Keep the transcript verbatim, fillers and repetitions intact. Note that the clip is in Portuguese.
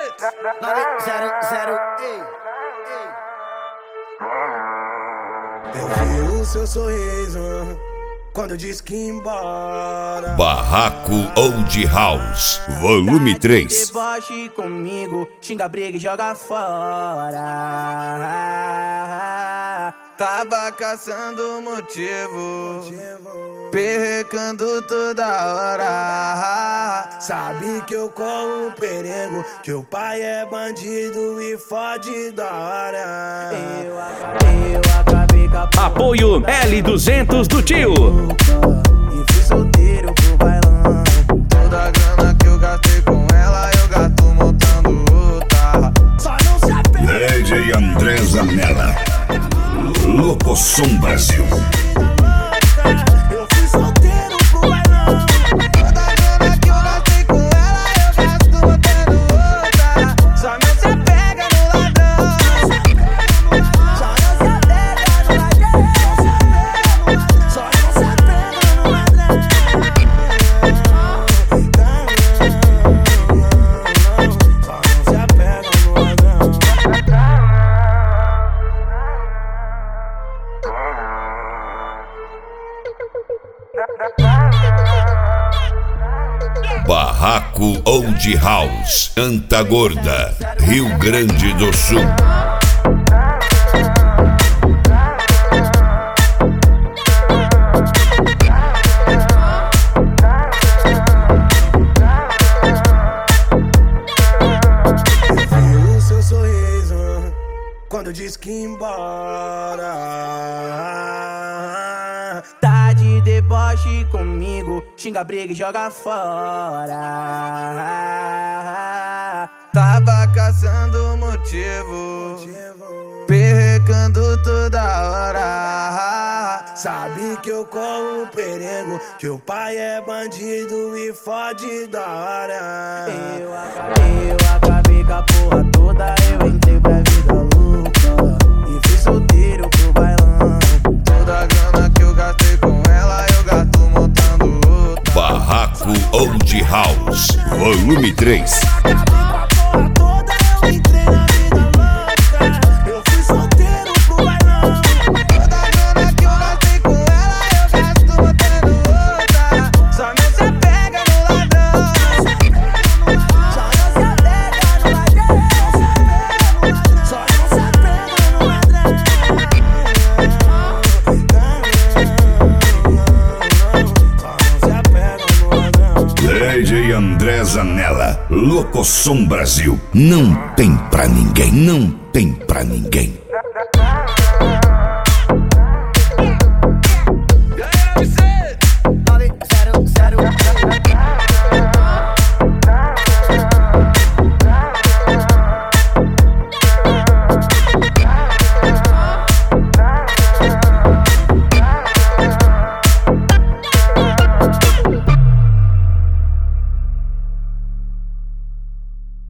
Zero, zero, ei, ei. Eu vi o seu sorriso quando disse que ia embora. Barraco Old House, volume três. Deboche comigo, xinga, briga e joga fora. Tava caçando motivo, perrecando toda hora. Sabe que eu corro um perigo, que o pai é bandido e fode da hora. Eu acabei, eu acabei com a porra. Apoio L duzentos do tio. E fui solteiro pro bailão. Toda a grana que eu gastei com ela, eu gasto montando outra. Só não se apega. D J André Zanella, Locoção Brasil. Eu fui solteiro pro bailão. Toda a grana que eu gastei com ela, eu gasto montando outra. Só não se apega no ladrão. Só não se apega no ladrão. Só não se apega no ladrão. Só não se apega no ladrão. Barraco Old House, Antagorda, Rio Grande do Sul. Vi o seu sorriso quando disse que ia embora. Tá de deboche comigo, xinga, briga e joga fora. Tava caçando motivo, perrecando toda hora. Sabe que eu corro um perigo, que o pai é bandido e fode da hora. Eu acabei, eu acabei com a porra toda. Eu entrei pra vida louca e fui solteiro pro bailão. Toda a grana que eu gastei com ela, eu gasto montando outra. Barraco Old House, volume três. Acabei com a porra toda, eu entrei na vida louca. Eu fui solteiro pro bailão. Toda a grana que eu gastei com ela, eu gasto montando outra. Só não se apega no ladrão. Só não se apega no ladrão. Só não se apega no ladrão. Só não se apega no ladrão. D J André Zanella, Locoção Brasil. Não tem pra ninguém, não tem pra ninguém.